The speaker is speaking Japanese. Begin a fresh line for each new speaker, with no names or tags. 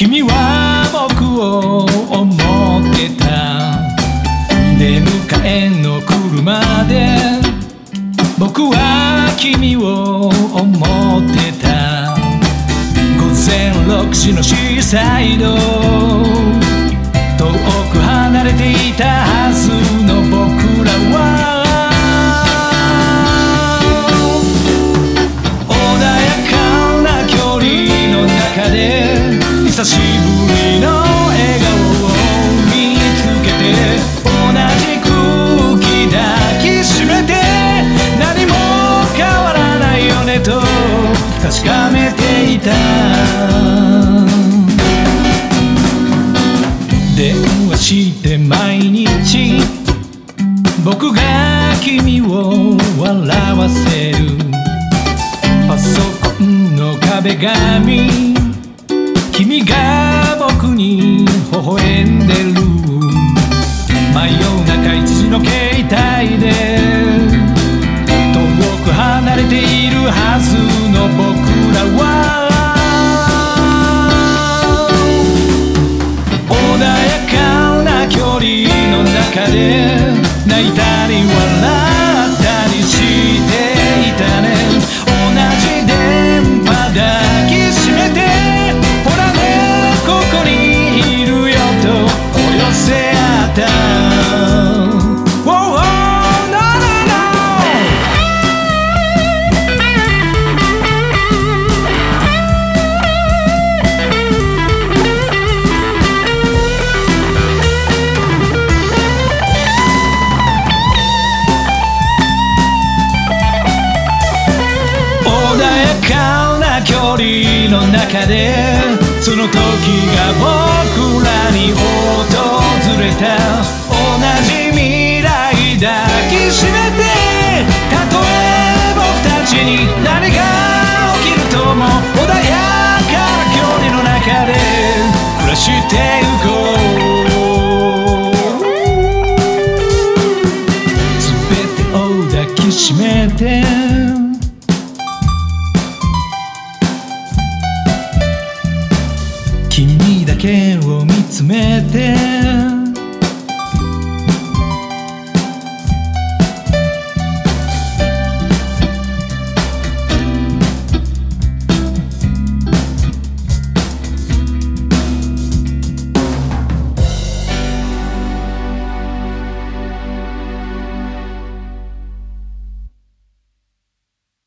君は僕を思ってた。出迎えの車で僕は君を思ってた。午前6時のシーサイド、遠く離れていたはずの僕らは久しぶりの笑顔を見つけて、同じ空気抱きしめて、何も変わらないよねと確かめていた。電話して毎日僕が君を笑わせる。パソコンの壁紙、君が僕に微笑んでる。真夜中1時の携帯で遠く離れているはずの僕らは穏やかな距離の中で泣いたり笑ったりしていたね。同じ電波抱きしめて、距離の中でその時が僕らに訪れた。同じ未来抱きしめて、たとえ僕たちに何が起きるとも穏やかな距離の中で暮らしてゆこう。全てを抱きしめて、君だけを見つめて